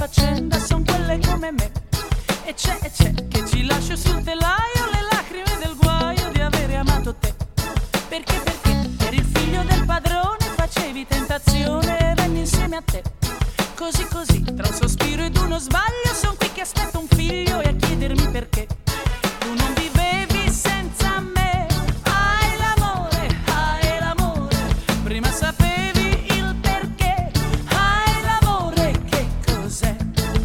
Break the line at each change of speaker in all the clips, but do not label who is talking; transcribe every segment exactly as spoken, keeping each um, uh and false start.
faccenda son quelle come me. E c'è, e c'è, che ci lascio sul telaio le lacrime del guaio di avere amato te. Perché, perché, per il figlio del padrone facevi tentazione e venni insieme a te. Così, così, tra un sospiro ed uno sbaglio son qui che aspetto un figlio e a chiedermi perché. Tu non vivevi senza me, hai l'amore, hai l'amore, prima sapevi il perché, hai l'amore, che cos'è?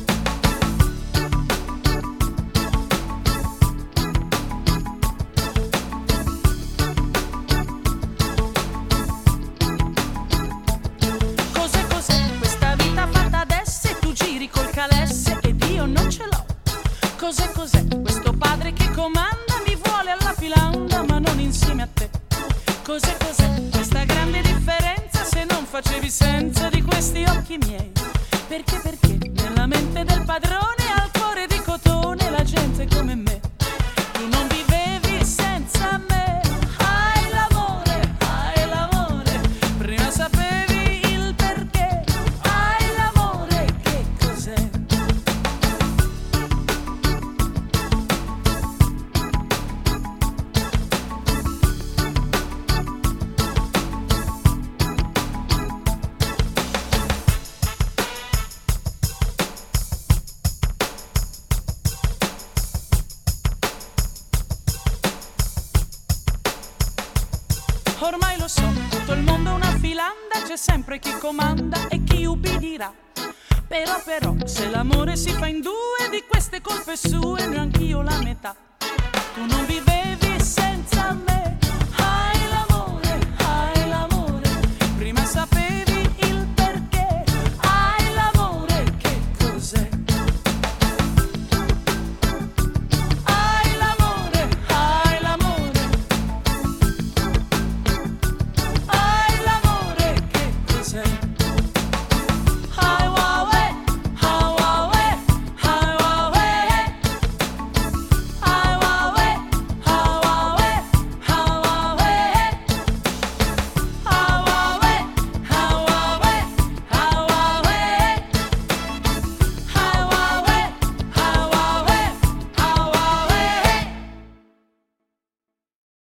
Cos'è, cos'è questa vita fatta adesso e tu giri col calesse ed io non ce l'ho? Cos'è, cos'è questo padre che comanda, mi vuole alla filanda ma non insieme a te? Cos'è, cos'è questa grande differenza se non facevi senza di questi occhi miei? Perché, perché nella mente del padrone al cuore di cotone la gente come me. Tu non vivevi senza me, hai l'amore, hai l'amore, prima sapevi il perché, hai l'amore, che cos'è? Ormai lo so, tutto il mondo è una filanda, c'è sempre chi comanda e chi ubbidirà. Però, però, se l'amore si fa in due, di queste colpe sue neanch'io la metà. Tu non vivevi